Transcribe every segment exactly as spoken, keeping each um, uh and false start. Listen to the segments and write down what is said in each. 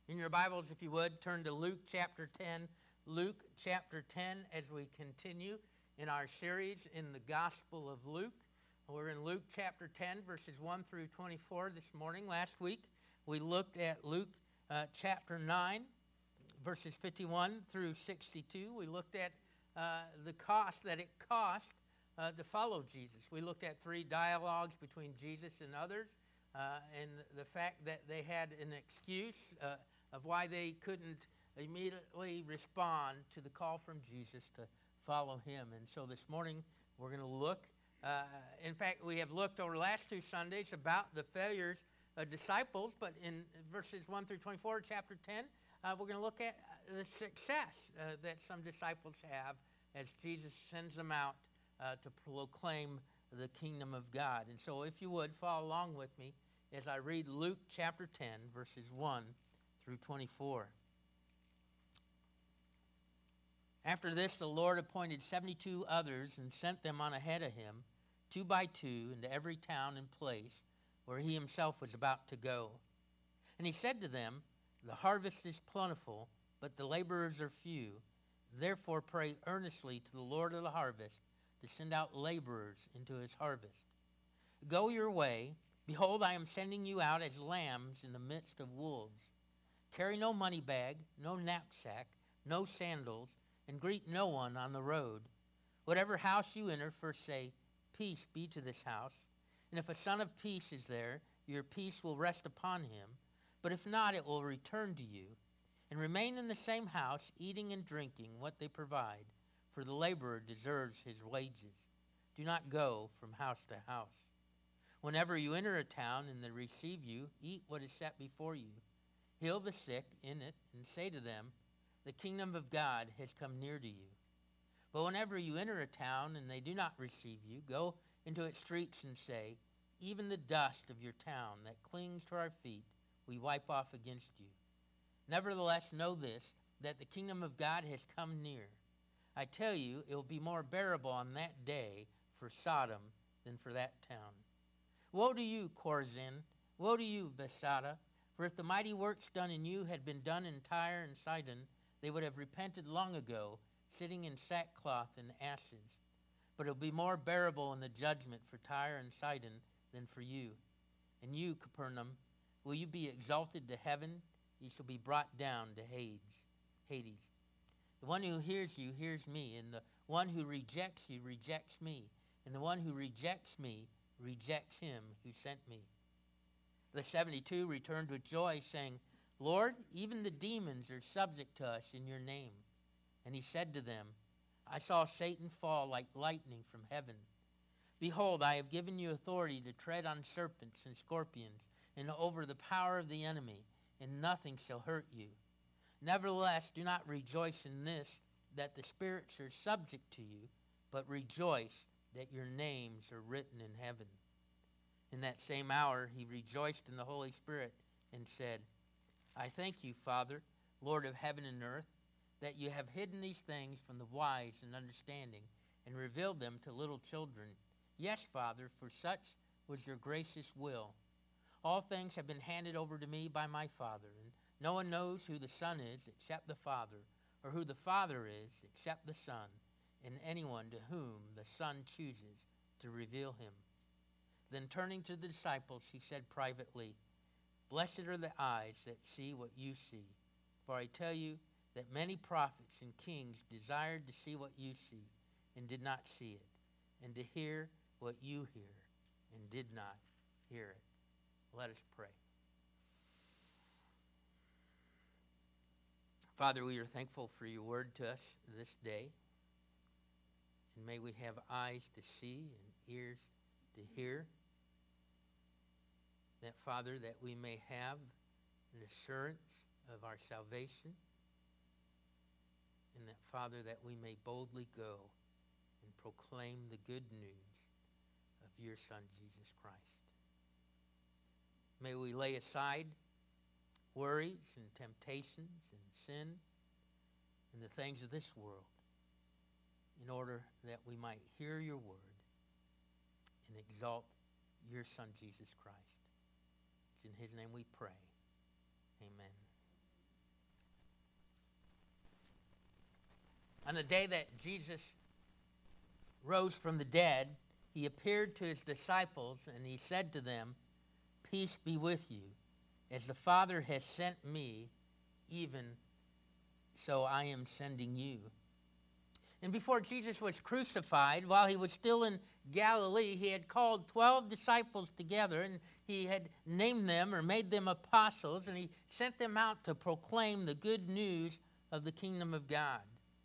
In your Bibles, if you would, turn to Luke chapter ten. Luke chapter ten as we continue in our series in the Gospel of Luke. We're in Luke chapter ten, verses one through twenty-four this morning. Last week, we looked at Luke uh, chapter nine, verses fifty-one through sixty-two. We looked at uh, the cost that it cost uh, to follow Jesus. We looked at three dialogues between Jesus and others, uh, and the fact that they had an excuse uh, of why they couldn't immediately respond to the call from Jesus to follow him. And so this morning, we're going to look. Uh, in fact, we have looked over the last two Sundays about the failures of disciples, but in verses one through twenty-four, chapter ten, uh, we're going to look at the success uh, that some disciples have as Jesus sends them out uh, to proclaim the kingdom of God. And so if you would, follow along with me as I read Luke chapter ten, verses one through twenty-four. After this, the Lord appointed seventy-two others and sent them on ahead of him, two by two, into every town and place where he himself was about to go. And he said to them, "The harvest is plentiful, but the laborers are few. Therefore pray earnestly to the Lord of the harvest to send out laborers into his harvest. Go your way. Behold, I am sending you out as lambs in the midst of wolves. Carry no money bag, no knapsack, no sandals, and greet no one on the road. Whatever house you enter, first say, 'Peace be to this house.' And if a son of peace is there, your peace will rest upon him. But if not, it will return to you. And remain in the same house, eating and drinking what they provide, for the laborer deserves his wages. Do not go from house to house. Whenever you enter a town and they receive you, eat what is set before you. Heal the sick in it, and say to them, 'The kingdom of God has come near to you.' But whenever you enter a town and they do not receive you, go into its streets and say, 'Even the dust of your town that clings to our feet, we wipe off against you.' Nevertheless, know this, that the kingdom of God has come near. I tell you, it will be more bearable on that day for Sodom than for that town. Woe to you, Chorazin! Woe to you, Bethsaida! For if the mighty works done in you had been done in Tyre and Sidon, they would have repented long ago, sitting in sackcloth and ashes. But it will be more bearable in the judgment for Tyre and Sidon than for you. And you, Capernaum, will you be exalted to heaven? You shall be brought down to Hades. Hades. The one who hears you hears me, and the one who rejects you rejects me, and the one who rejects me rejects him who sent me." The seventy-two returned with joy, saying, "Lord, even the demons are subject to us in your name." And he said to them, "I saw Satan fall like lightning from heaven. Behold, I have given you authority to tread on serpents and scorpions, and over the power of the enemy, and nothing shall hurt you. Nevertheless, do not rejoice in this, that the spirits are subject to you, but rejoice that your names are written in heaven." In that same hour he rejoiced in the Holy Spirit and said, "I thank you, Father, Lord of heaven and earth, that you have hidden these things from the wise and understanding and revealed them to little children. Yes, Father, for such was your gracious will. All things have been handed over to me by my Father, and no one knows who the Son is except the Father, or who the Father is except the Son, and anyone to whom the Son chooses to reveal him." Then turning to the disciples, he said privately, "Blessed are the eyes that see what you see. For I tell you that many prophets and kings desired to see what you see and did not see it, and to hear what you hear and did not hear it." Let us pray. Father, we are thankful for your word to us this day. And may we have eyes to see and ears to hear. That, Father, that we may have an assurance of our salvation. And that, Father, that we may boldly go and proclaim the good news of your Son, Jesus Christ. May we lay aside worries and temptations and sin and the things of this world in order that we might hear your word and exalt your Son, Jesus Christ. It's in his name we pray. Amen. On the day that Jesus rose from the dead, he appeared to his disciples, and he said to them, "Peace be with you. As the Father has sent me, even so I am sending you." And before Jesus was crucified, while he was still in Galilee, he had called twelve disciples together, and he had named them or made them apostles, and he sent them out to proclaim the good news of the kingdom of God.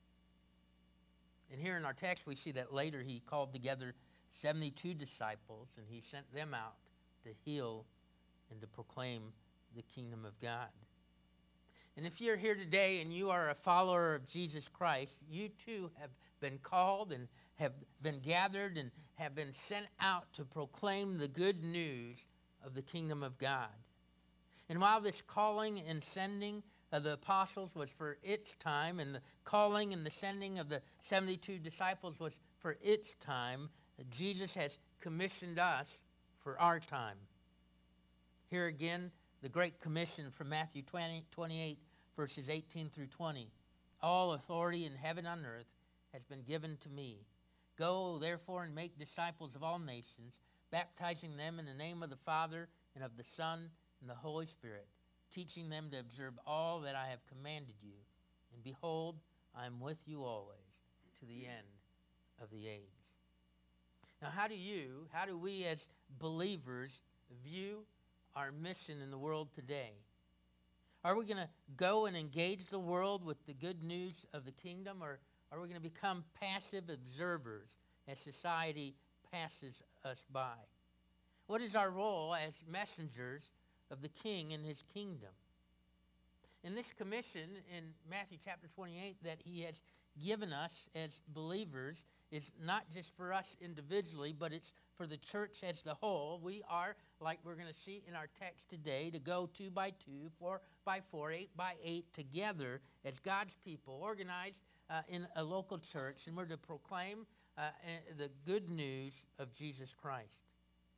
And here in our text, we see that later he called together seventy-two disciples, and he sent them out to heal and to proclaim the kingdom of God. And if you're here today and you are a follower of Jesus Christ, you too have been called and have been gathered and have been sent out to proclaim the good news of the kingdom of God. And while this calling and sending of the apostles was for its time, and the calling and the sending of the seventy-two disciples was for its time, Jesus has commissioned us for our time. Here again, the Great Commission from Matthew twenty, twenty-eight, verses eighteen through twenty. "All authority in heaven and on earth has been given to me. Go, therefore, and make disciples of all nations, baptizing them in the name of the Father and of the Son and the Holy Spirit, teaching them to observe all that I have commanded you. And behold, I am with you always to the end of the age." Now, how do you, how do we as believers view our mission in the world today? Are we going to go and engage the world with the good news of the kingdom, or are we going to become passive observers as society passes us by? What is our role as messengers of the King and his kingdom? In this commission in Matthew chapter twenty-eight that he has given us as believers is not just for us individually, but it's for the church as the whole. We are, like we're going to see in our text today, to go two by two, four by four, eight by eight together as God's people, organized uh, in a local church, and we're to proclaim uh, the good news of Jesus Christ.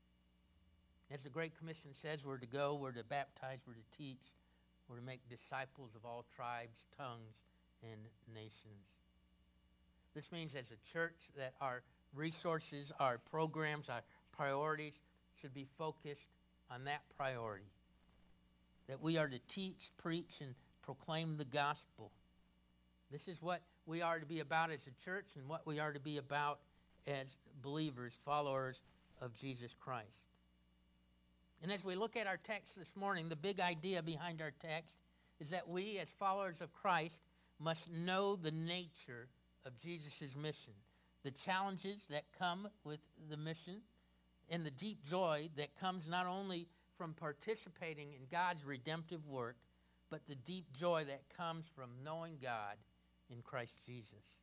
As the Great Commission says, we're to go, we're to baptize, we're to teach, we're to make disciples of all tribes, tongues, and nations. This means as a church that our resources, our programs, our priorities should be focused on that priority. That we are to teach, preach, and proclaim the gospel. This is what we are to be about as a church and what we are to be about as believers, followers of Jesus Christ. And as we look at our text this morning, the big idea behind our text is that we as followers of Christ must know the nature of Jesus' mission, the challenges that come with the mission, and the deep joy that comes not only from participating in God's redemptive work, but the deep joy that comes from knowing God in Christ Jesus.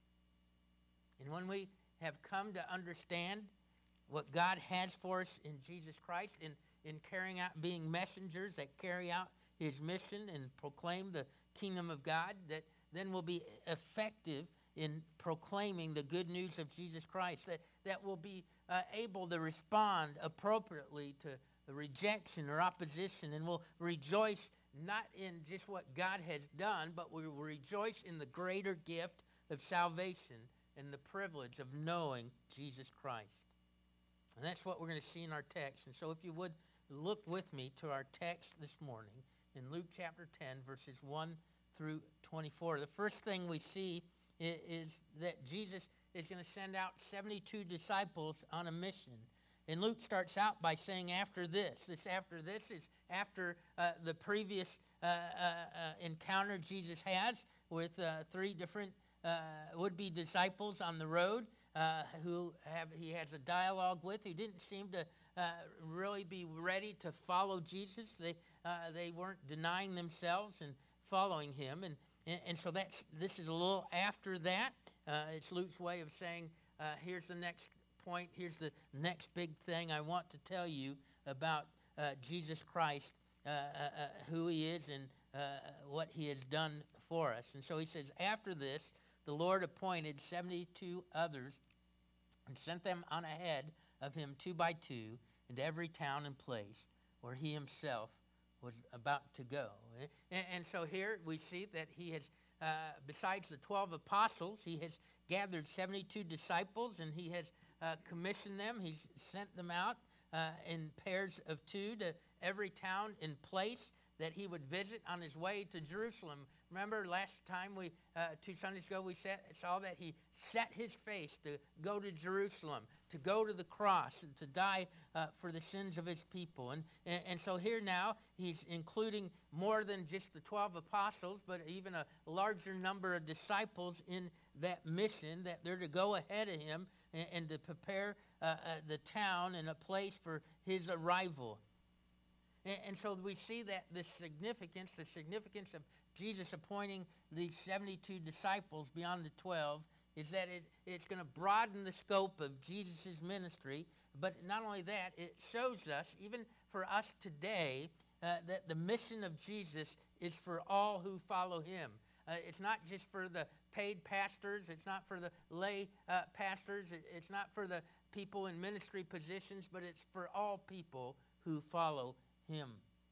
And when we have come to understand what God has for us in Jesus Christ, in, in carrying out, being messengers that carry out his mission and proclaim the kingdom of God, that then we'll be effective in proclaiming the good news of Jesus Christ, that, that will be uh, able to respond appropriately to the rejection or opposition, and will rejoice not in just what God has done, but we will rejoice in the greater gift of salvation and the privilege of knowing Jesus Christ. And that's what we're going to see in our text. And so if you would, look with me to our text this morning in Luke chapter ten, verses one through twenty-four. The first thing we see is that Jesus is going to send out seventy-two disciples on a mission. And Luke starts out by saying after this. This after this is after uh, the previous uh, uh, uh, encounter Jesus has with uh, three different uh, would-be disciples on the road uh, who have he has a dialogue with, who didn't seem to uh, really be ready to follow Jesus. They, uh, they weren't denying themselves and following him. And And, and so that's this is a little after that. Uh, it's Luke's way of saying, uh, here's the next point. Here's the next big thing I want to tell you about uh, Jesus Christ, uh, uh, uh, who he is and uh, what he has done for us. And so he says, after this, the Lord appointed seventy-two others and sent them on ahead of him two by two into every town and place where he himself was about to go. And, and so here we see that he has uh, uh, besides the twelve apostles, he has gathered seventy-two disciples, and he has uh, commissioned them. He's sent them out uh, in pairs of two to every town and place that he would visit on his way to Jerusalem. Remember last time, we uh, two Sundays ago, we set, saw that he set his face to go to Jerusalem, to go to the cross, and to die uh, for the sins of his people. And, and, and so here now, he's including more than just the twelve apostles, but even a larger number of disciples in that mission, that they're to go ahead of him and, and to prepare uh, uh, the town and a place for his arrival. And, and so we see that the significance, the significance of Jesus appointing these seventy-two disciples beyond the twelve is that it, it's going to broaden the scope of Jesus' ministry. But not only that, it shows us, even for us today, uh, that the mission of Jesus is for all who follow him. Uh, it's not just for the paid pastors. It's not for the lay uh, pastors. It, it's not for the people in ministry positions, but it's for all people who follow him.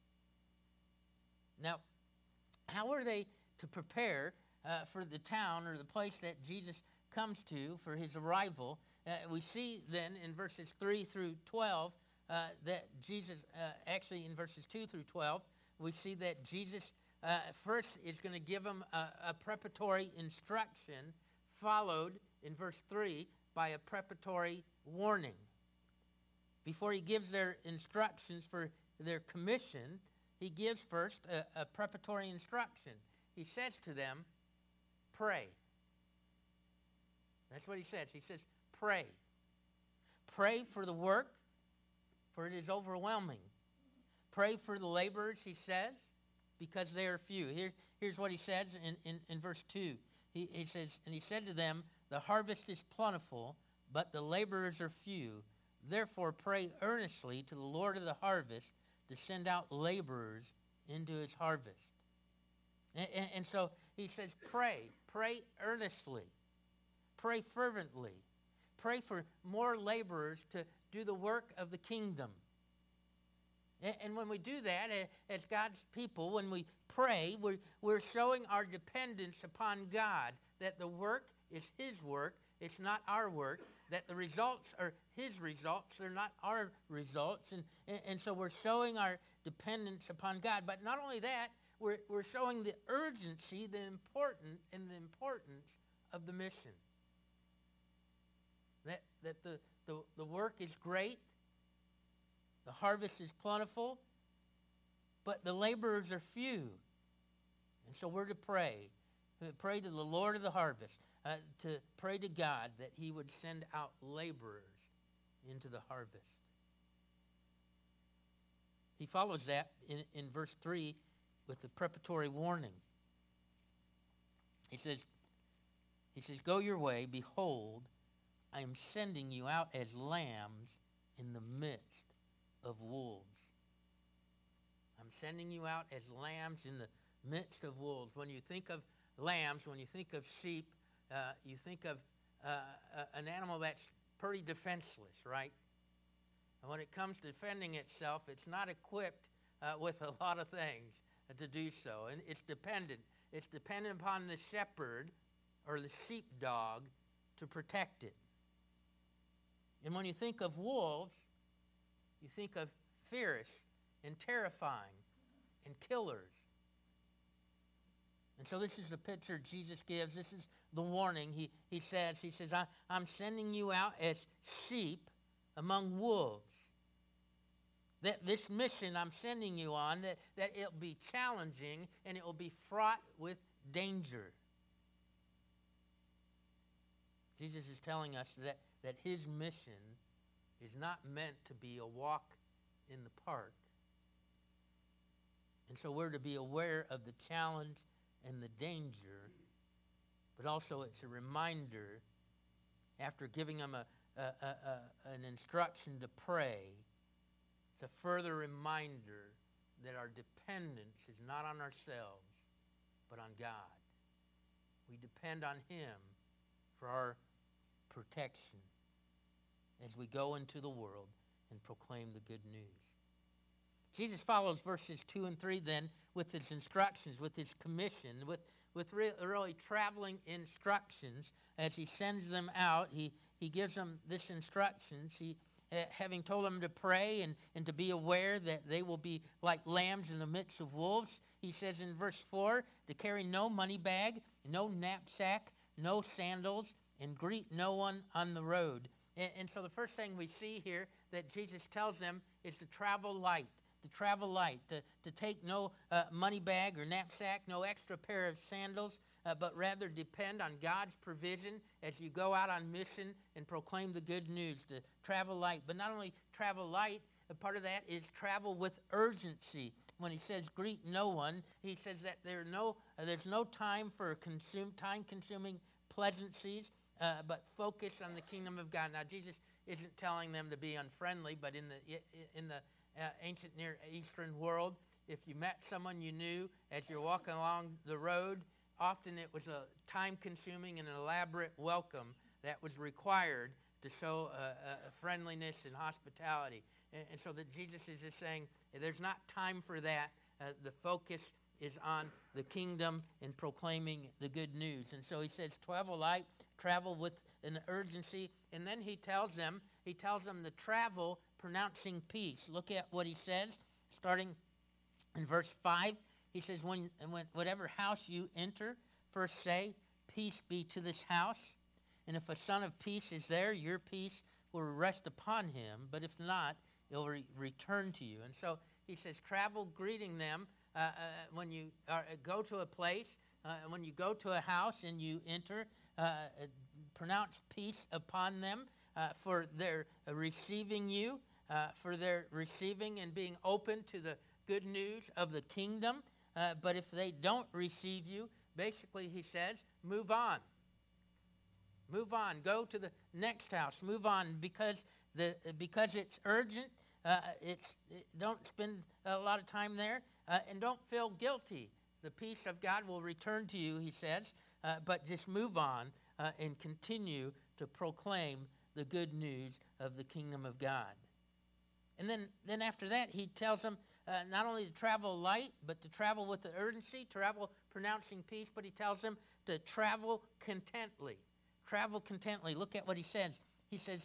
Now, how are they to prepare uh, for the town or the place that Jesus comes to for his arrival? Uh, we see then in verses three through twelve uh, that Jesus, uh, actually in verses two through twelve, we see that Jesus uh, first is going to give them a, a preparatory instruction, followed in verse three by a preparatory warning. Before he gives their instructions for their commission, he gives first a, a preparatory instruction. He says to them, pray. That's what he says. He says, pray. Pray for the work, for it is overwhelming. Pray for the laborers, he says, because they are few. Here, here's what he says in, in, in verse two. He, he says, and he said to them, the harvest is plentiful, but the laborers are few. Therefore pray earnestly to the Lord of the harvest to send out laborers into his harvest. And, and, and so he says, pray. Pray earnestly. Pray fervently. Pray for more laborers to do the work of the kingdom. And, and when we do that, as God's people, when we pray, we're, we're showing our dependence upon God, that the work is his work, it's not our work, that the results are his results, they're not our results. And, and, and so we're showing our dependence upon God. But not only that, we're, we're showing the urgency, the important, and the importance of the mission. That, that the, the, the work is great, the harvest is plentiful, but the laborers are few. And so we're to pray. Pray to the Lord of the harvest, uh, to pray to God that he would send out laborers into the harvest. He follows that in, in verse three with the preparatory warning. He says, he says, go your way, behold, I am sending you out as lambs in the midst of wolves. I'm sending you out as lambs in the midst of wolves. When you think of lambs, when you think of sheep, uh, you think of uh, uh, an animal that's pretty defenseless, right? And when it comes to defending itself, it's not equipped uh, with a lot of things to do so. And it's dependent. It's dependent upon the shepherd or the sheepdog to protect it. And when you think of wolves, you think of fierce and terrifying and killers. And so this is the picture Jesus gives. This is the warning. He, he says, he says, I, I'm sending you out as sheep among wolves. That this mission I'm sending you on, that, that it'll be challenging and it will be fraught with danger. Jesus is telling us that, that his mission is not meant to be a walk in the park. And so we're to be aware of the challenge and the danger, but also it's a reminder, after giving them a, a, a, a, an instruction to pray, it's a further reminder that our dependence is not on ourselves, but on God. We depend on him for our protection as we go into the world and proclaim the good news. Jesus follows verses two and three then with his instructions, with his commission, with, with re- really traveling instructions. As he sends them out, he, he gives them this instructions. He, uh, having told them to pray and, and to be aware that they will be like lambs in the midst of wolves, he says in verse four, to carry no money bag, no knapsack, no sandals, and greet no one on the road. And, and so the first thing we see here that Jesus tells them is to travel light, to travel light, to, to take no uh, money bag or knapsack, no extra pair of sandals, uh, but rather depend on God's provision as you go out on mission and proclaim the good news, to travel light. But not only travel light, a part of that is travel with urgency. When he says greet no one, he says that there are no, uh, there's no time for consume, time-consuming pleasantries, uh, but focus on the kingdom of God. Now, Jesus isn't telling them to be unfriendly, but in the in the uh, ancient Near Eastern world, if you met someone you knew as you're walking along the road, often it was a time-consuming and elaborate welcome that was required to show uh, uh, friendliness and hospitality. And, and so that Jesus is just saying, there's not time for that. Uh, the focus is on the kingdom and proclaiming the good news. And so he says, travel light, travel with an urgency. And then he tells them, he tells them to travel pronouncing peace. Look at what he says, starting in verse five. He says, when, when whatever house you enter, first say, peace be to this house. And if a son of peace is there, your peace will rest upon him. But if not, it will re- return to you. And so he says, travel greeting them uh, uh, when you are, uh, go to a place, uh, when you go to a house and you enter, uh, uh, pronounce peace upon them uh, for their uh, receiving you, uh, for their receiving and being open to the good news of the kingdom. Uh, but if they don't receive you, basically he says, move on. Move on. Go to the next house. Move on because the because it's urgent. Uh, it's it, don't spend a lot of time there, uh, and don't feel guilty. The peace of God will return to you, he says. Uh, but just move on uh, and continue to proclaim the good news of the kingdom of God. And then, then after that, he tells them uh, not only to travel light, but to travel with the urgency, travel pronouncing peace, but he tells them to travel contently. Travel contently. Look at what he says. He says,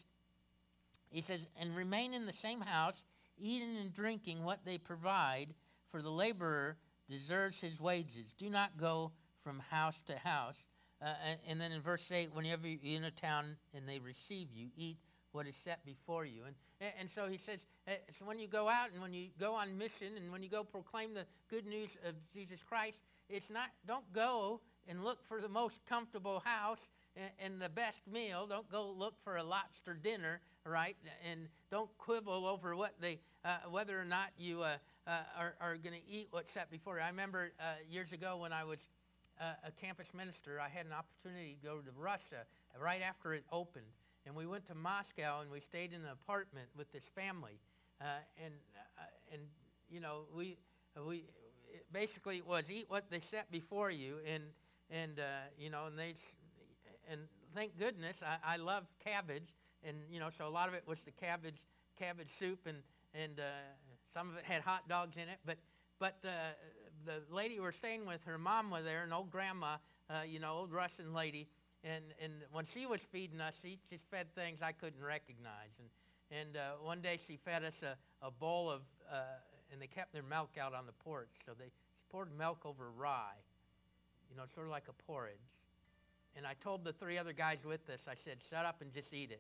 he says, and remain in the same house, eating and drinking what they provide, for the laborer deserves his wages. Do not go from house to house. Uh, and, and then in verse eight, whenever you're in a town and they receive you, eat what is set before you. And, and, and so he says, uh, so when you go out and when you go on mission and when you go proclaim the good news of Jesus Christ, it's not, don't go and look for the most comfortable house and the best meal. Don't go look for a lobster dinner, right? And don't quibble over what they, uh, whether or not you uh, uh, are, are going to eat what's set before you. I remember uh, years ago when I was uh, a campus minister, I had an opportunity to go to Russia right after it opened. And we went to Moscow and we stayed in an apartment with this family. Uh, and, uh, and you know, we, we basically it was eat what they set before you. And, and uh, you know, and they... And thank goodness, I, I love cabbage, and you know, so a lot of it was the cabbage, cabbage soup, and and uh, some of it had hot dogs in it. But but uh, the lady we were staying with, her mom was there, an old grandma, uh, you know, old Russian lady, and and when she was feeding us, she just fed things I couldn't recognize. And and uh, one day she fed us a, a bowl of, uh, and they kept their milk out on the porch, so they she poured milk over rye, you know, sort of like a porridge. And I told the three other guys with us, I said, shut up and just eat it.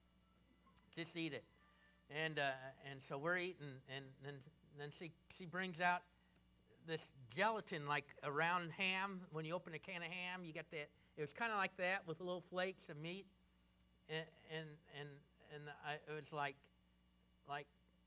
Just eat it. And uh, and so we're eating, and then then she, she brings out this gelatin, like a round ham. When you open a can of ham, you got that. It was kind of like that with little flakes of meat. And and and, and I, it was like, like,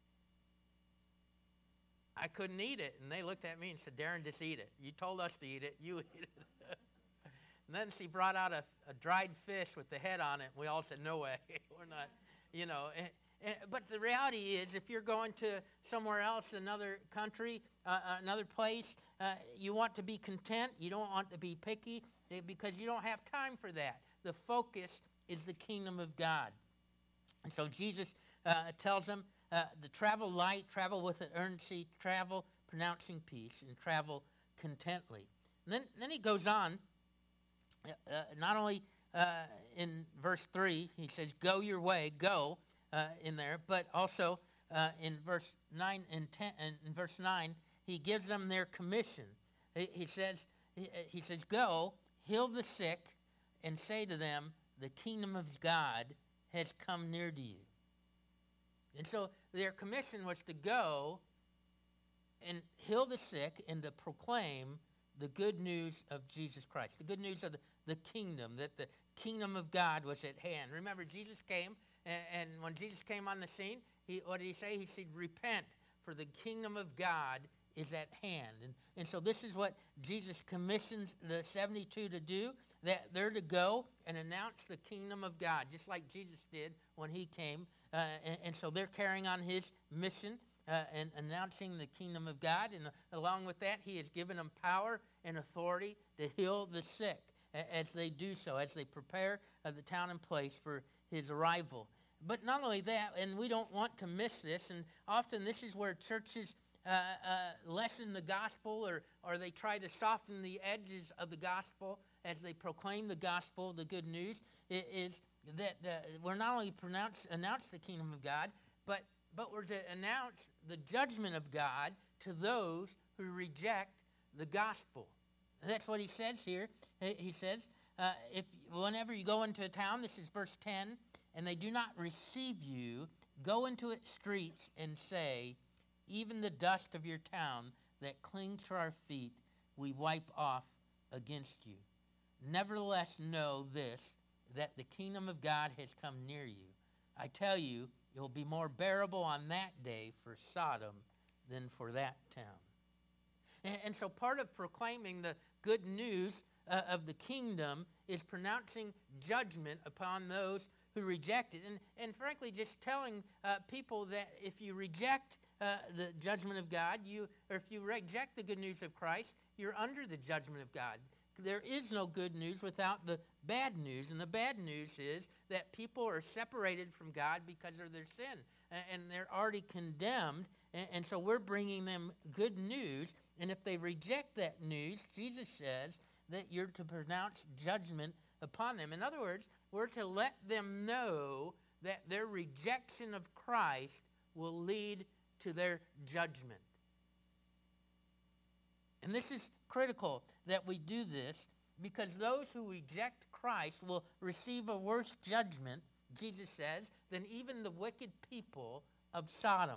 I couldn't eat it. And they looked at me and said, Darren, just eat it. You told us to eat it. You eat it. And then she brought out a, a dried fish with the head on it. And we all said, no way, we're not, you know. And, and, but the reality is, if you're going to somewhere else, another country, uh, another place, uh, you want to be content. You don't want to be picky because you don't have time for that. The focus is the kingdom of God. And so Jesus uh, tells them uh, the travel light, travel with urgency, travel pronouncing peace, and travel contently. And then, then he goes on, uh, uh, not only uh, in verse three, he says, go your way, go uh, in there, but also uh, in verse nine and ten, and in verse nine, he gives them their commission. He, he says, he, he says, go, heal the sick, and say to them, the kingdom of God has come near to you. And so their commission was to go and heal the sick and to proclaim the good news of Jesus Christ, the good news of the, the kingdom, that the kingdom of God was at hand. Remember, Jesus came, and, and when Jesus came on the scene, he, what did he say? He said, repent, for the kingdom of God is at hand. And, and so this is what Jesus commissions the seventy-two to do, that they're to go and announce the kingdom of God, just like Jesus did when he came. Uh, and, and so they're carrying on his mission uh, and announcing the kingdom of God. And uh, along with that, he has given them power and authority to heal the sick as they do so, as they prepare uh, the town and place for his arrival. But not only that, and we don't want to miss this, and often this is where churches uh, uh, lessen the gospel, or, or they try to soften the edges of the gospel as they proclaim the gospel, the good news, is that uh, we're not only pronounce, announce the kingdom of God, but, but we're to announce the judgment of God to those who reject the gospel. That's what he says here. He says, uh, if whenever you go into a town, this is verse ten, and they do not receive you, go into its streets and say, even the dust of your town that clings to our feet, we wipe off against you. Nevertheless, know this, that the kingdom of God has come near you. I tell you, it will be more bearable on that day for Sodom than for that town. And, and so part of proclaiming the good news uh, of the kingdom is pronouncing judgment upon those who reject it. And, and frankly, just telling uh, people that if you reject uh, the judgment of God, you or if you reject the good news of Christ, you're under the judgment of God. There is no good news without the bad news. And the bad news is that people are separated from God because of their sin. And they're already condemned. And so we're bringing them good news. And if they reject that news, Jesus says that you're to pronounce judgment upon them. In other words, we're to let them know that their rejection of Christ will lead to their judgment. And this is critical that we do this, because those who reject Christ will receive a worse judgment, Jesus says, than even the wicked people of Sodom.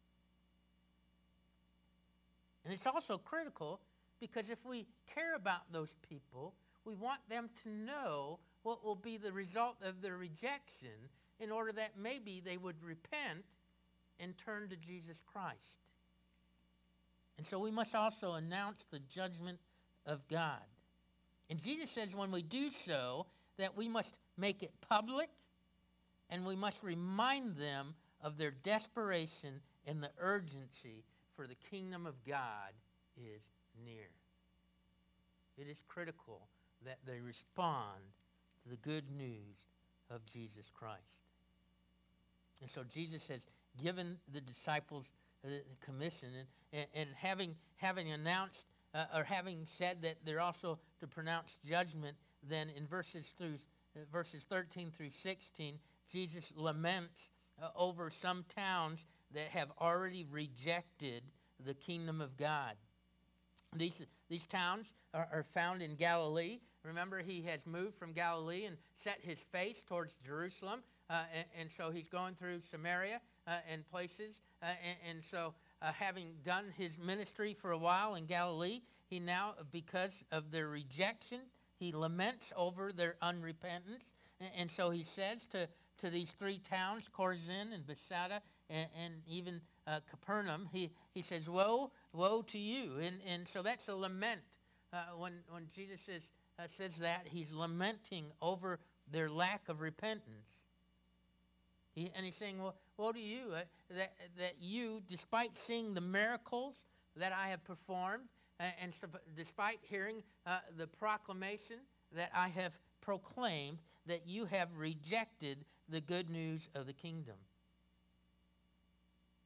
And it's also critical because if we care about those people, we want them to know what will be the result of their rejection in order that maybe they would repent and turn to Jesus Christ. And so we must also announce the judgment of God. And Jesus says when we do so, that we must make it public, and we must remind them of their desperation and the urgency, for the kingdom of God is near. It is critical that they respond to the good news of Jesus Christ. And so Jesus has given the disciples the commission, and, and, and having having announced uh, or having said that they're also to pronounce judgment, then in verses through uh, verses thirteen through sixteen, Jesus laments uh, over some towns that have already rejected the kingdom of God. These these towns are, are found in Galilee. Remember, he has moved from Galilee and set his face towards Jerusalem, uh, and, and so he's going through Samaria uh, and places. Uh, and, and so uh, having done his ministry for a while in Galilee, he now, because of their rejection, he laments over their unrepentance. And, and so he says to, to these three towns, Chorazin and Bethsaida and, and even uh, Capernaum, he, he says, woe, woe to you. And, and so that's a lament. Uh, when, when Jesus says, uh, says that, he's lamenting over their lack of repentance. He, and he's saying, well, woe to you, uh, that, that you, despite seeing the miracles that I have performed, uh, and so, despite hearing uh, the proclamation that I have proclaimed, that you have rejected the good news of the kingdom.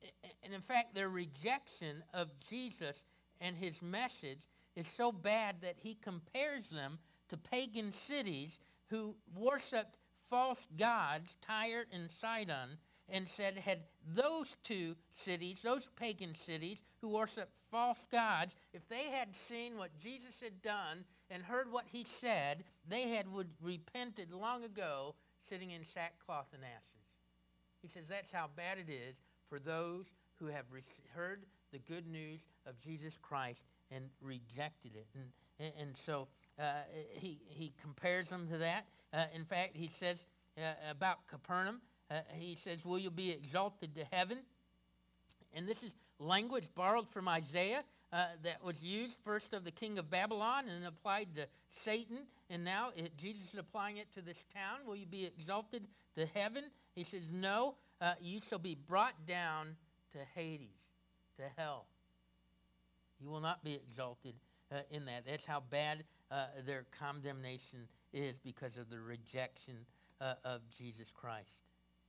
And in fact, their rejection of Jesus and his message is so bad that he compares them to pagan cities who worshiped false gods, Tyre and Sidon, and said, had those two cities, those pagan cities who worshiped false gods, if they had seen what Jesus had done and heard what he said, they had would repented long ago, sitting in sackcloth and ashes. He says that's how bad it is for those who have re- heard the good news of Jesus Christ and rejected it. And, and, and so uh, he, he compares them to that. Uh, in fact, he says uh, about Capernaum, uh, he says, will you be exalted to heaven? And this is language borrowed from Isaiah uh, that was used first of the king of Babylon and applied to Satan. And now it, Jesus is applying it to this town. Will you be exalted to heaven? He says, no, uh, you shall be brought down to Hades, to hell. You will not be exalted uh, in that. That's how bad uh, their condemnation is because of the rejection uh, of Jesus Christ.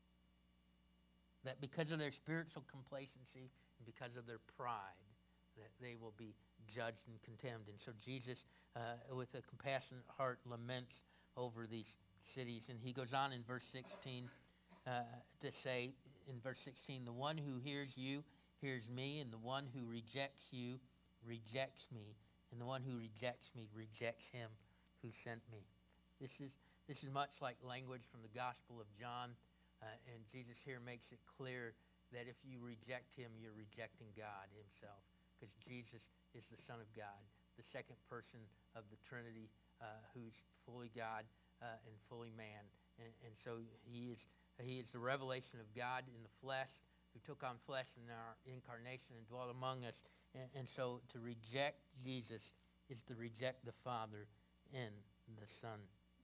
That because of their spiritual complacency and because of their pride, that they will be judged and condemned. And so Jesus, uh, with a compassionate heart, laments over these cities. And he goes on in verse sixteen uh, to say, in verse sixteen, the one who hears you hears me, and the one who rejects you rejects me, and the one who rejects me rejects him who sent me. This is this is much like language from the Gospel of John, uh, and Jesus here makes it clear that if you reject him, you're rejecting God himself, because Jesus is the Son of God, the second person of the Trinity, uh, who's fully God uh, and fully man, and, and so he is he is the revelation of God in the flesh, who took on flesh in our incarnation and dwelt among us. And, and so to reject Jesus is to reject the Father and the Son.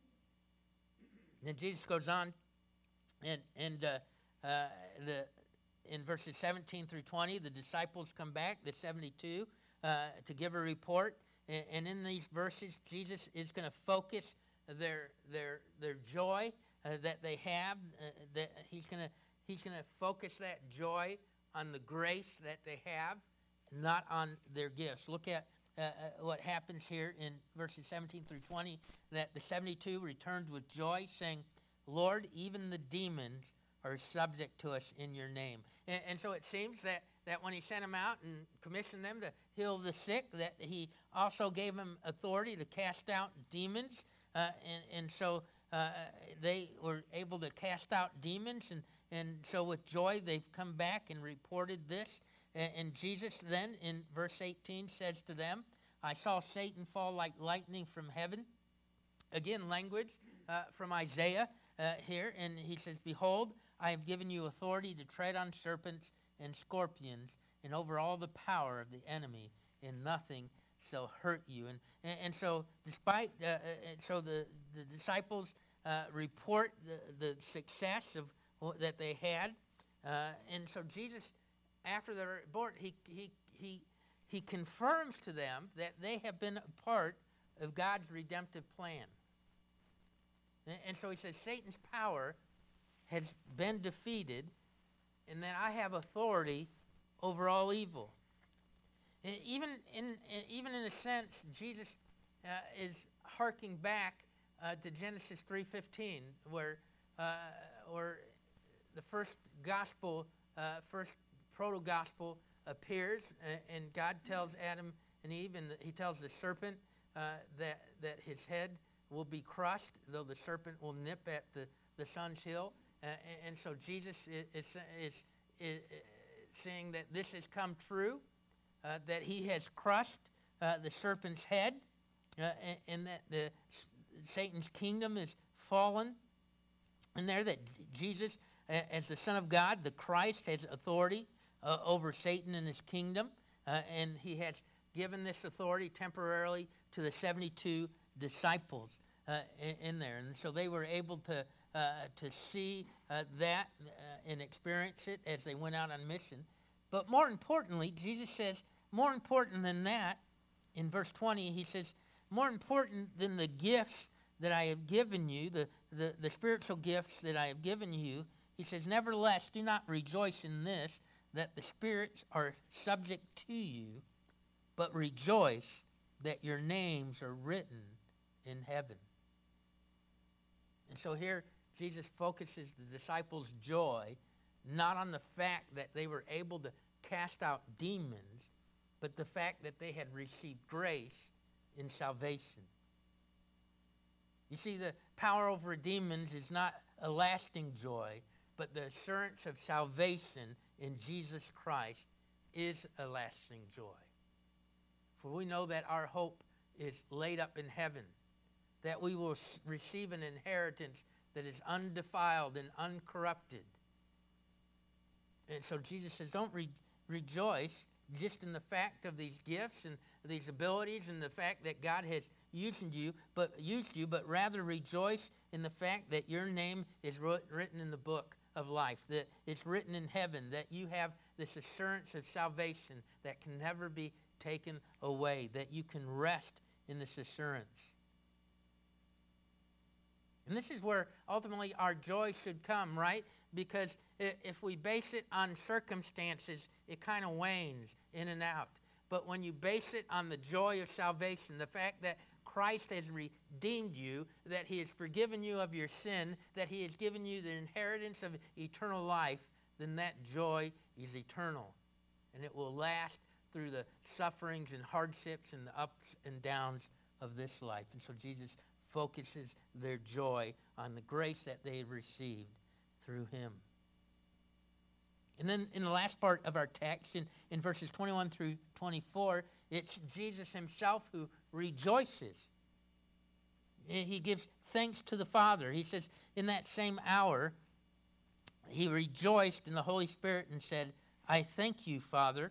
Then Jesus goes on, and and uh, uh, the in verses seventeen through twenty, the disciples come back, the seventy-two, uh, to give a report. And, and in these verses, Jesus is going to focus their their their joy uh, that they have. Uh, that he's going to he's going to focus that joy on the grace that they have, not on their gifts. Look at uh, uh, what happens here in verses seventeen through twenty, that the seventy-two returned with joy, saying, Lord, even the demons are subject to us in your name. And, and so it seems that, that when he sent them out and commissioned them to heal the sick, that he also gave them authority to cast out demons. Uh, and, and so uh, they were able to cast out demons, and, and so with joy they've come back and reported this. And, and Jesus then in verse eighteen says to them, I saw Satan fall like lightning from heaven. Again, language uh, from Isaiah uh, here, and he says, behold, I have given you authority to tread on serpents and scorpions and over all the power of the enemy, and nothing shall hurt you. And and, and so despite, uh, uh, so the, the disciples uh, report the, the success of that they had. Uh, and so Jesus, after the report, he, he, he, he confirms to them that they have been a part of God's redemptive plan. And, and so he says, Satan's power has been defeated, and that I have authority over all evil. And even in even in a sense, Jesus uh, is harking back uh, to Genesis three fifteen, where uh, where the first gospel, uh, first proto-gospel appears, and, and God tells Adam and Eve, and the, he tells the serpent uh, that that his head will be crushed, though the serpent will nip at the, the son's heel. Uh, and, and so Jesus is, is, is, is saying that this has come true, uh, that he has crushed uh, the serpent's head, uh, and, and that the Satan's kingdom is fallen. And there that Jesus, uh, as the Son of God, the Christ, has authority uh, over Satan and his kingdom, uh, and he has given this authority temporarily to the seventy-two disciples uh, in, in there. And so they were able to Uh, to see uh, that uh, and experience it as they went out on mission. But more importantly, Jesus says, more important than that, in verse twenty, he says, more important than the gifts that I have given you, the, the, the spiritual gifts that I have given you, he says, nevertheless, do not rejoice in this, that the spirits are subject to you, but rejoice that your names are written in heaven. And so here Jesus focuses the disciples' joy not on the fact that they were able to cast out demons, but the fact that they had received grace in salvation. You see, the power over demons is not a lasting joy, but the assurance of salvation in Jesus Christ is a lasting joy. For we know that our hope is laid up in heaven, that we will receive an inheritance that is undefiled and uncorrupted. And so Jesus says, don't re- rejoice just in the fact of these gifts and these abilities and the fact that God has used you, but used you, but rather rejoice in the fact that your name is written in the book of life, that it's written in heaven, that you have this assurance of salvation that can never be taken away, that you can rest in this assurance. And this is where ultimately our joy should come, right? Because if we base it on circumstances, it kind of wanes in and out. But when you base it on the joy of salvation, the fact that Christ has redeemed you, that he has forgiven you of your sin, that he has given you the inheritance of eternal life, then that joy is eternal. And it will last through the sufferings and hardships and the ups and downs of this life. And so Jesus focuses their joy on the grace that they received through him. And then in the last part of our text, in, in verses twenty-one through twenty-four, it's Jesus himself who rejoices. He gives thanks to the Father. He says, in that same hour, he rejoiced in the Holy Spirit and said, I thank you, Father,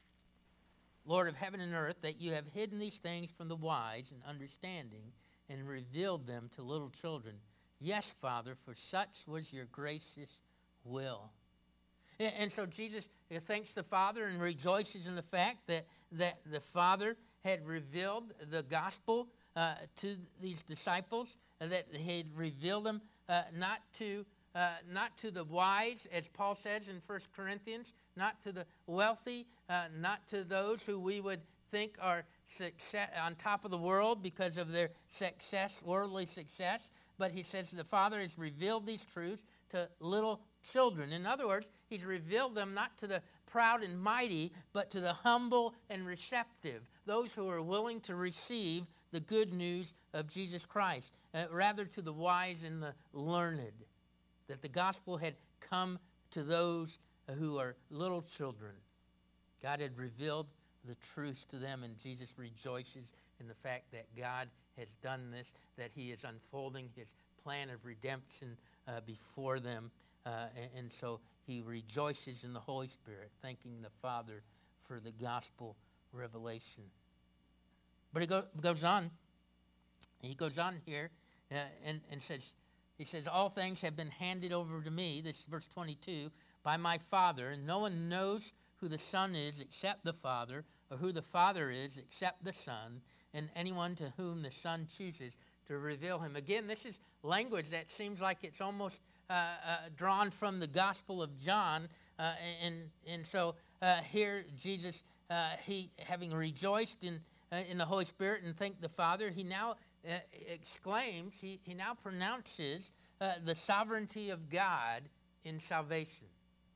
Lord of heaven and earth, that you have hidden these things from the wise and understanding and revealed them to little children. Yes, Father, for such was your gracious will. And so Jesus thanks the Father and rejoices in the fact that, that the Father had revealed the gospel uh, to these disciples, uh, that he had revealed them uh, not to uh, not to the wise, as Paul says in First Corinthians, not to the wealthy, uh, not to those who we would think are success, on top of the world because of their success, worldly success. But he says the Father has revealed these truths to little children. In other words, he's revealed them not to the proud and mighty, but to the humble and receptive, those who are willing to receive the good news of Jesus Christ, uh, rather to the wise and the learned, that the gospel had come to those who are little children. God had revealed the truths to them, and Jesus rejoices in the fact that God has done this, that he is unfolding his plan of redemption uh, before them. Uh, and, and so he rejoices in the Holy Spirit, thanking the Father for the gospel revelation. But he go, goes on, he goes on here uh, and, and says, he says, all things have been handed over to me, this is verse twenty-two, by my Father, and no one knows who the Son is except the Father, or who the Father is except the Son, and anyone to whom the Son chooses to reveal him. Again, this is language that seems like it's almost uh, uh, drawn from the Gospel of John, uh, and and so uh, here Jesus, uh, he having rejoiced in uh, in the Holy Spirit and thanked the Father, he now uh, exclaims, he he now pronounces uh, the sovereignty of God in salvation.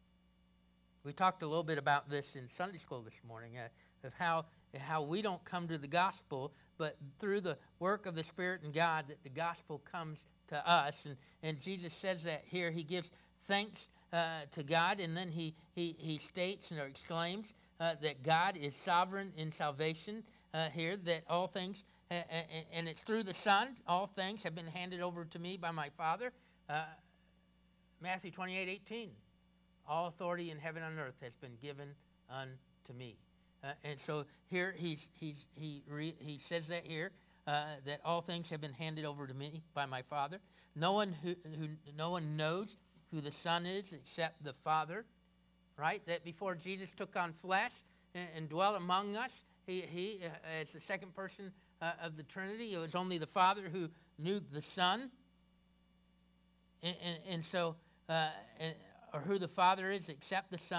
We talked a little bit about this in Sunday school this morning, uh, of how how we don't come to the gospel, but through the work of the Spirit and God that the gospel comes to us. And, and Jesus says that here. He gives thanks uh, to God, and then he he, he states or exclaims uh, that God is sovereign in salvation uh, here, that all things, uh, and it's through the Son, all things have been handed over to me by my Father. Uh, Matthew twenty-eight eighteen. All authority in heaven and earth has been given unto me. Uh, and so here he's, he's, he re, he says that here, uh, that all things have been handed over to me by my Father. No one who, who no one knows who the Son is except the Father, right? That before Jesus took on flesh and, and dwelt among us, he, he uh, as the second person uh, of the Trinity, it was only the Father who knew the Son. And, and, and so... Uh, and, or who the Father is except the Son.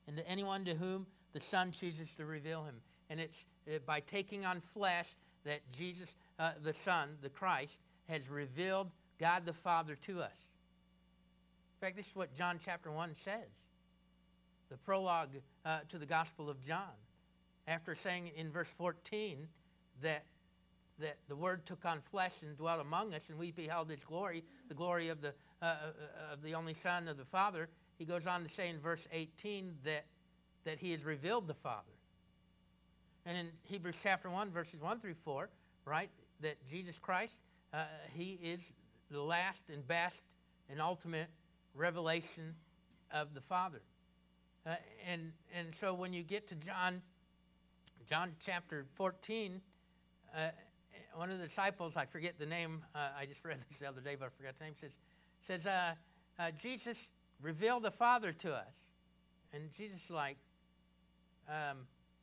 and to anyone to whom the Son chooses to reveal him. And it's uh, by taking on flesh that Jesus, uh, the Son, the Christ, has revealed God the Father to us. In fact, this is what John chapter one says. The prologue uh, to the Gospel of John. After saying in verse fourteen that, that the Word took on flesh and dwelt among us, and we beheld his glory, the glory of the, uh, of the only Son of the Father, he goes on to say in verse eighteen that, that he has revealed the Father. And in Hebrews chapter one, verses one through four, right, that Jesus Christ, uh, he is the last and best and ultimate revelation of the Father. Uh, and, and so when you get to John, John chapter fourteen, uh, one of the disciples, I forget the name, uh, I just read this the other day, but I forgot the name, says, says uh, uh, Jesus revealed the Father to us. And Jesus is like, um,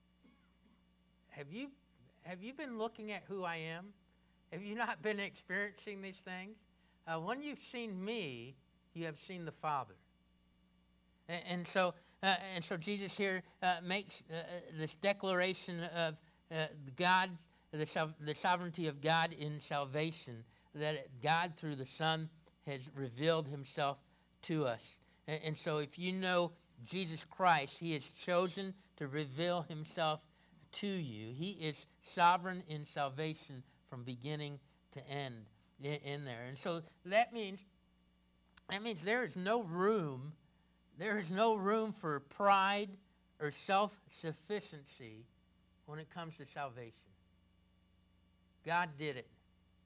have you, have you been looking at who I am? Have you not been experiencing these things? Uh, when you've seen me, you have seen the Father. And, and so uh, and so Jesus here uh, makes uh, this declaration of uh, God, the, the sovereignty of God in salvation, that God through the Son has revealed himself to us. And, and so if you know Jesus Christ, he has chosen to reveal himself to you. He is sovereign in salvation from beginning to end in, in there. And so that means that means there is no room, there is no room for pride or self-sufficiency when it comes to salvation. God did it.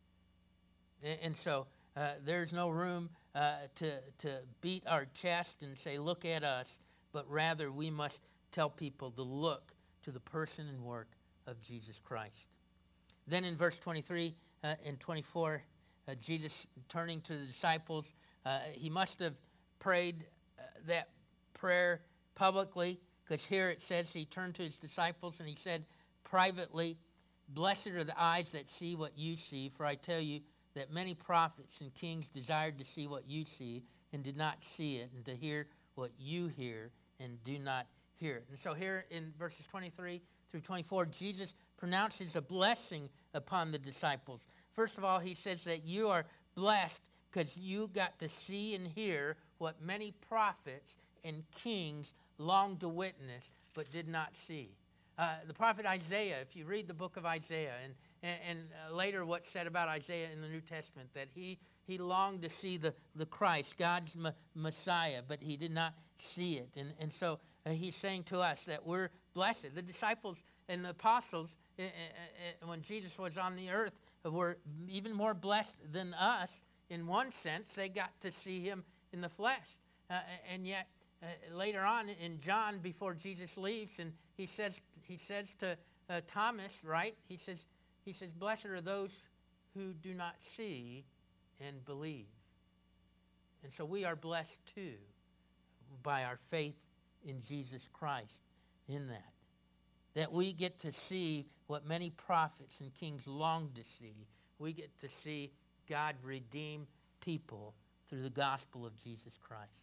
And, and so uh, there's no room uh, to, to beat our chest and say, look at us, but rather we must tell people to look to the person and work of Jesus Christ. Then in verse twenty-three uh, and twenty-four, uh, Jesus turning to the disciples, uh, he must have prayed uh, that prayer publicly, because here it says he turned to his disciples and he said privately, blessed are the eyes that see what you see, for I tell you that many prophets and kings desired to see what you see and did not see it, and to hear what you hear and do not hear it. And so here in verses twenty-three through twenty-four, Jesus pronounces a blessing upon the disciples. First of all, he says that you are blessed because you got to see and hear what many prophets and kings longed to witness but did not see. Uh, the prophet Isaiah, if you read the book of Isaiah, and, and, and uh, later what's said about Isaiah in the New Testament, that he, he longed to see the, the Christ, God's ma- Messiah, but he did not see it. And, and so uh, he's saying to us that we're blessed. The disciples and the apostles, uh, uh, uh, when Jesus was on the earth, were even more blessed than us. In one sense, they got to see him in the flesh. Uh, and yet, uh, later on in John, before Jesus leaves, and he says he says to uh, Thomas, right? He says, he says, blessed are those who do not see and believe. And so we are blessed too by our faith in Jesus Christ in that. That we get to see what many prophets and kings long to see. We get to see God redeem people through the gospel of Jesus Christ.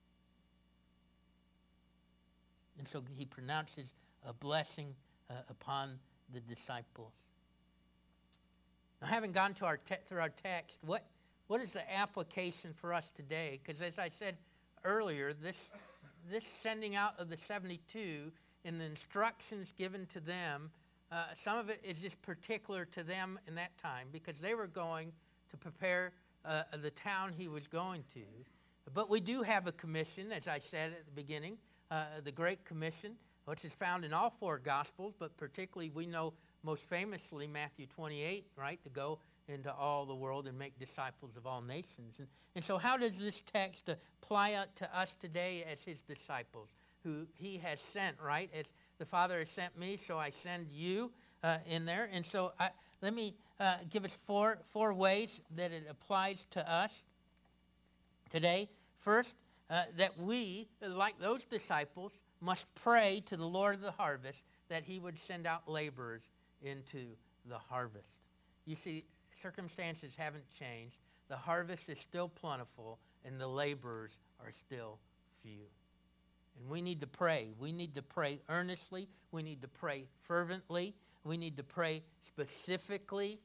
And so he pronounces a blessing uh, upon the disciples. Now, having gone to our te- through our text, what, what is the application for us today? Because as I said earlier, this, this sending out of the seventy-two and the instructions given to them, uh, some of it is just particular to them in that time because they were going to prepare uh, the town he was going to. But we do have a commission, as I said at the beginning, uh, the Great Commission, which is found in all four Gospels, but particularly we know most famously Matthew twenty-eight, right, to go into all the world and make disciples of all nations. And, and so how does this text apply out to us today as his disciples, who he has sent, right? As the Father has sent me, so I send you uh, in there. And so I, let me uh, give us four, four ways that it applies to us today. First, uh, that we, like those disciples, must pray to the Lord of the harvest that he would send out laborers into the harvest. You see, circumstances haven't changed. The harvest is still plentiful, and the laborers are still few. And we need to pray. We need to pray earnestly. We need to pray fervently. We need to pray specifically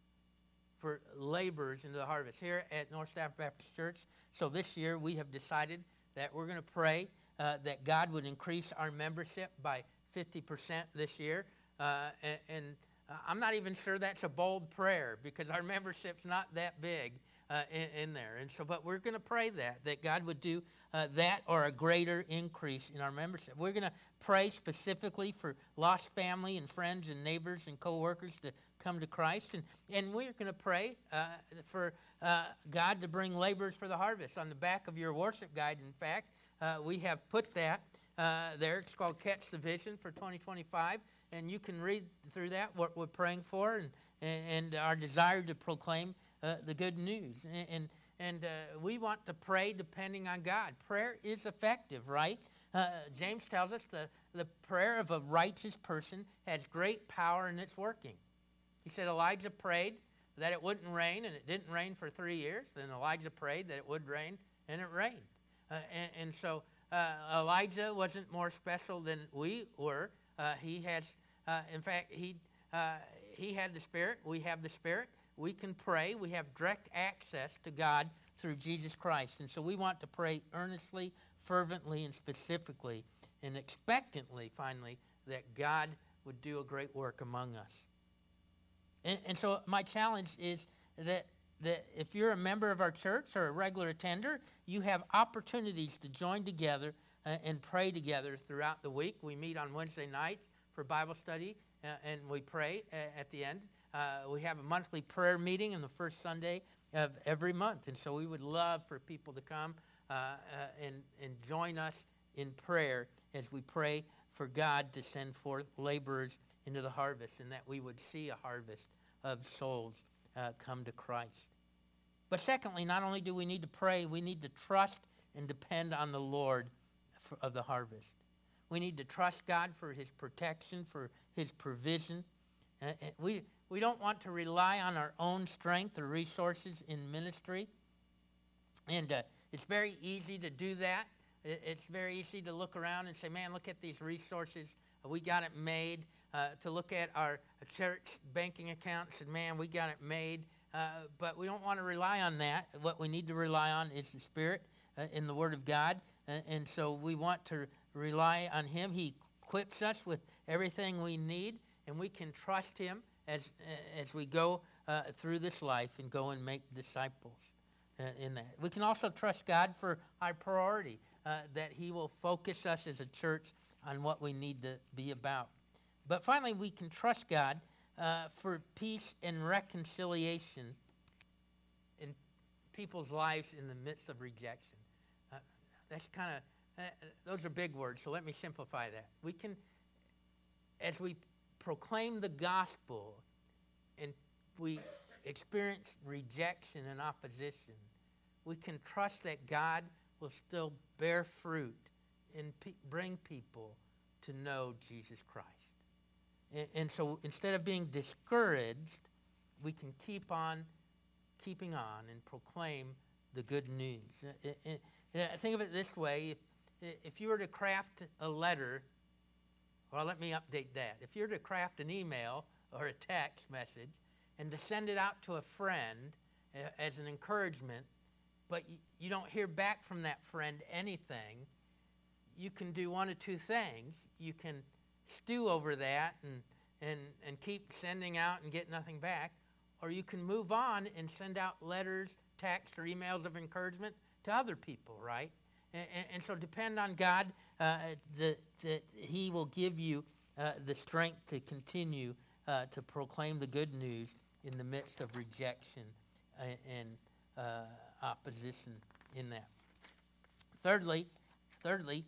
for laborers into the harvest here at North Stafford Baptist Church. So this year we have decided that we're going to pray uh, that God would increase our membership by fifty percent this year. Uh, and and uh, I'm not even sure that's a bold prayer because our membership's not that big uh, in, in there. And so, but we're going to pray that, that God would do uh, that or a greater increase in our membership. We're going to pray specifically for lost family and friends and neighbors and co-workers to come to Christ. And, and we're going to pray uh, for uh, God to bring laborers for the harvest. On the back of your worship guide, in fact, uh, we have put that uh, there. It's called Catch the Vision for twenty twenty-five. And you can read through that what we're praying for and, and, and our desire to proclaim uh, the good news. And, and, and uh, we want to pray depending on God. Prayer is effective, right? Uh, James tells us the, the prayer of a righteous person has great power in its working. He said Elijah prayed that it wouldn't rain, and it didn't rain for three years. Then Elijah prayed that it would rain, and it rained. Uh, and, and so uh, Elijah wasn't more special than we were. Uh, he has, uh, in fact, he uh, he had the Spirit. We have the Spirit. We can pray. We have direct access to God through Jesus Christ. And so we want to pray earnestly, fervently, and specifically, and expectantly, finally, that God would do a great work among us. And, and so my challenge is that, that if you're a member of our church or a regular attender, you have opportunities to join together uh, and pray together throughout the week. We meet on Wednesday nights for Bible study, uh, and we pray uh, at the end. Uh, we have a monthly prayer meeting on the first Sunday of every month, and so we would love for people to come uh, uh, and, and join us in prayer as we pray for God to send forth laborers into the harvest, and that we would see a harvest of souls uh, come to Christ. But secondly, not only do we need to pray, we need to trust and depend on the Lord for, of the harvest. We need to trust God for his protection, for his provision. Uh, we, we don't want to rely on our own strength or resources in ministry. And uh, it's very easy to do that. It's very easy to look around and say, man, look at these resources. We got it made. Uh, to look at our church banking accounts and, man, we got it made. Uh, but we don't want to rely on that. What we need to rely on is the Spirit uh, in the Word of God. Uh, and so we want to rely on him. He equips us with everything we need, and we can trust him as, as we go uh, through this life and go and make disciples uh, in that. We can also trust God for our priority, uh, that he will focus us as a church on what we need to be about. But finally, we can trust God uh, for peace and reconciliation in people's lives in the midst of rejection. Uh, that's kind of, uh, those are big words, so let me simplify that. We can, as we proclaim the gospel and we experience rejection and opposition, we can trust that God will still bear fruit and pe- bring people to know Jesus Christ. And so instead of being discouraged, we can keep on keeping on and proclaim the good news. Think of it this way. If, if you were to craft a letter, well, let me update that. If you were to craft an email or a text message and to send it out to a friend as an encouragement, but you don't hear back from that friend anything, you can do one of two things. You can stew over that and, and, and keep sending out and get nothing back, or you can move on and send out letters, texts, or emails of encouragement to other people, right? And, and, and so depend on God uh, that, that he will give you uh, the strength to continue uh, to proclaim the good news in the midst of rejection and, and uh, opposition in that. Thirdly, thirdly,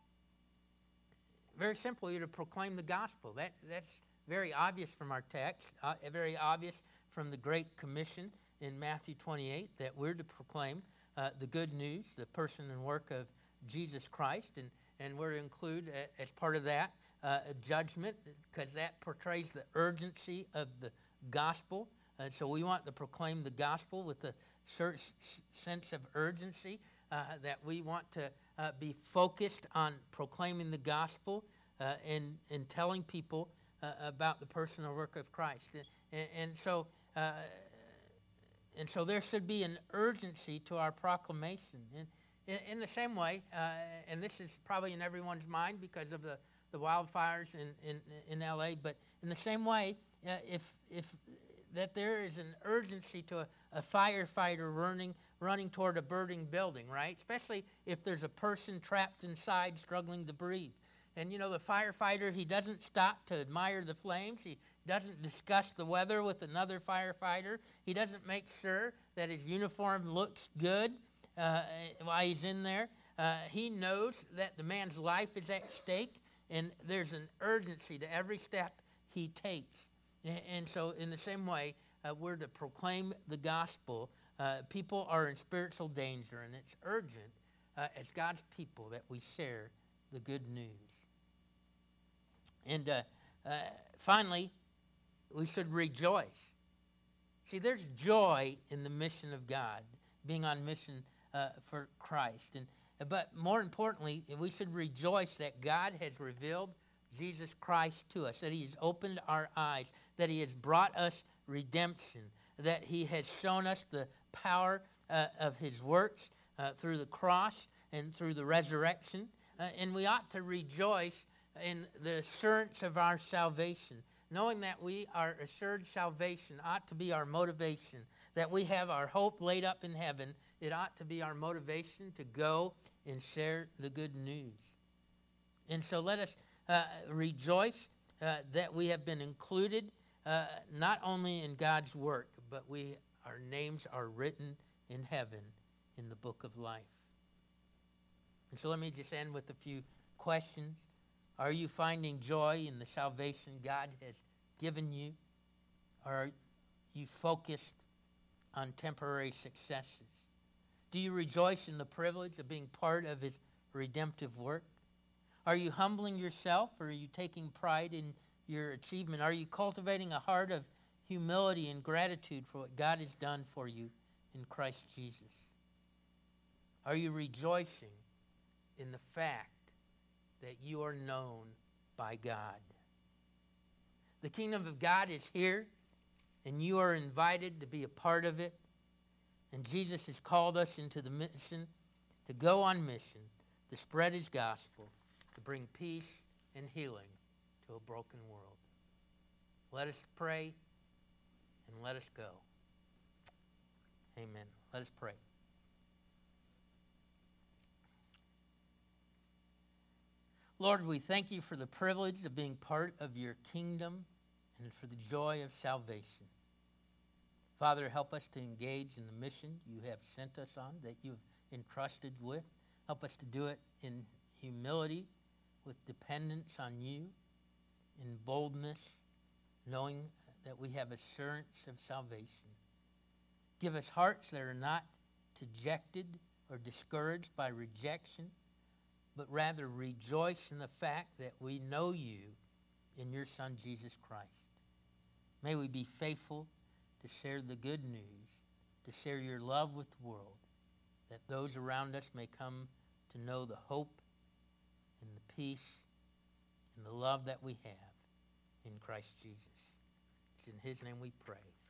very simple, you're to proclaim the gospel. That, that's very obvious from our text, uh, very obvious from the Great Commission in Matthew twenty-eight, that we're to proclaim uh, the good news, the person and work of Jesus Christ, and, and we're to include, uh, as part of that, uh, judgment, because that portrays the urgency of the gospel. Uh, so we want to proclaim the gospel with a certain sense of urgency. uh, that we want to uh, be focused on proclaiming the gospel uh, and, and telling people uh, about the personal work of Christ. And, and so uh, and so there should be an urgency to our proclamation. And in, in the same way, uh, and this is probably in everyone's mind because of the, the wildfires in, in, in L A, but in the same way, uh, if if that there is an urgency to a, a firefighter running running toward a burning building, right? Especially if there's a person trapped inside struggling to breathe. And you know, the firefighter, he doesn't stop to admire the flames. He doesn't discuss the weather with another firefighter. He doesn't make sure that his uniform looks good uh, while he's in there. Uh, he knows that the man's life is at stake, and there's an urgency to every step he takes. And so in the same way, uh, we're to proclaim the gospel. Uh, people are in spiritual danger, and it's urgent uh, as God's people that we share the good news. And uh, uh, finally, we should rejoice. See, there's joy in the mission of God, being on mission uh, for Christ. And but more importantly, we should rejoice that God has revealed Jesus Christ to us, that he has opened our eyes, that he has brought us redemption, that he has shown us the power uh, of his works uh, through the cross and through the resurrection. Uh, and we ought to rejoice in the assurance of our salvation. Knowing that we are assured salvation ought to be our motivation, that we have our hope laid up in heaven. It ought to be our motivation to go and share the good news. And so let us uh, rejoice uh, that we have been included uh, not only in God's work, but we our names are written in heaven in the book of life. And so let me just end with a few questions. Are you finding joy in the salvation God has given you? Or are you focused on temporary successes? Do you rejoice in the privilege of being part of his redemptive work? Are you humbling yourself, or are you taking pride in your achievement? Are you cultivating a heart of humility and gratitude for what God has done for you in Christ Jesus? Are you rejoicing in the fact that you are known by God? The kingdom of God is here, and you are invited to be a part of it. And Jesus has called us into the mission, to go on mission, to spread his gospel, to bring peace and healing to a broken world. Let us pray, and let us go. Amen. Let us pray. Lord, we thank you for the privilege of being part of your kingdom and for the joy of salvation. Father, help us to engage in the mission you have sent us on, that you've entrusted with. Help us to do it in humility, with dependence on you, in boldness, knowing that we have assurance of salvation. Give us hearts that are not dejected or discouraged by rejection, but rather rejoice in the fact that we know you in your Son, Jesus Christ. May we be faithful to share the good news, to share your love with the world, that those around us may come to know the hope and the peace and the love that we have in Christ Jesus. It's in his name we pray.